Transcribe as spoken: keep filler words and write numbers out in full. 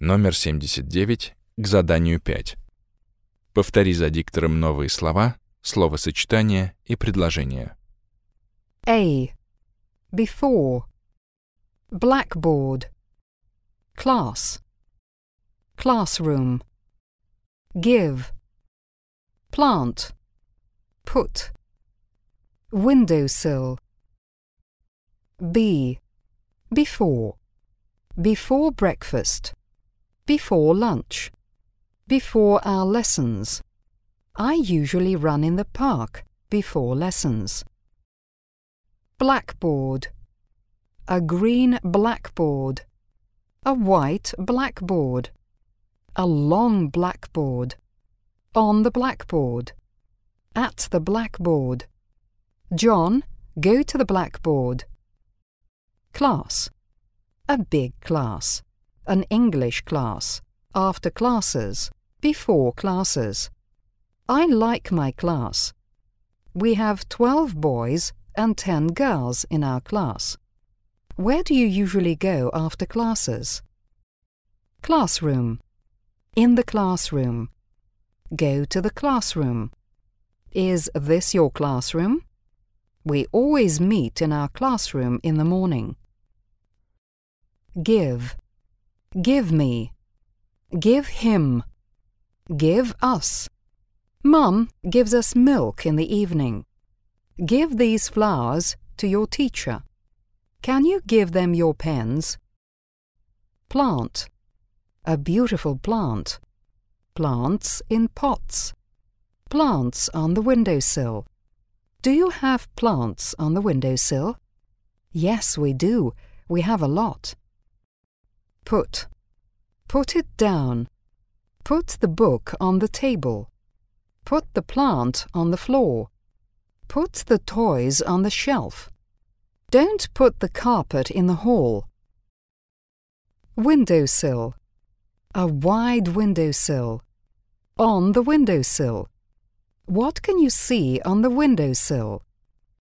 Номер семьдесят девять к заданию пять. Повтори за диктором новые слова, словосочетания и предложения. A. Before. Blackboard. Class. Classroom. Give. Plant. Put. Windowsill. B. Before. Before breakfast. Before lunch. Before our lessons. I usually run in the park before lessons. Blackboard. A green blackboard. A white blackboard. A long blackboard. On the blackboard. At the blackboard. John, go to the blackboard. Class. A big class. An English class. After classes. Before classes. I like my class. We have twelve boys and ten girls in our class. Where do you usually go after classes? Classroom. In the classroom. Go to the classroom. Is this your classroom? We always meet in our classroom in the morning. Give. Give me. Give him. Give us. Mum gives us milk in the evening. Give these flowers to your teacher. Can you give them your pens? Plant. A beautiful plant. Plants in pots. Plants on the windowsill. Do you have plants on the windowsill? Yes, we do. We have a lot. Put. Put it down. Put the book on the table. Put the plant on the floor. Put the toys on the shelf. Don't put the carpet in the hall. Windowsill. A wide windowsill. On the windowsill. What can you see on the windowsill?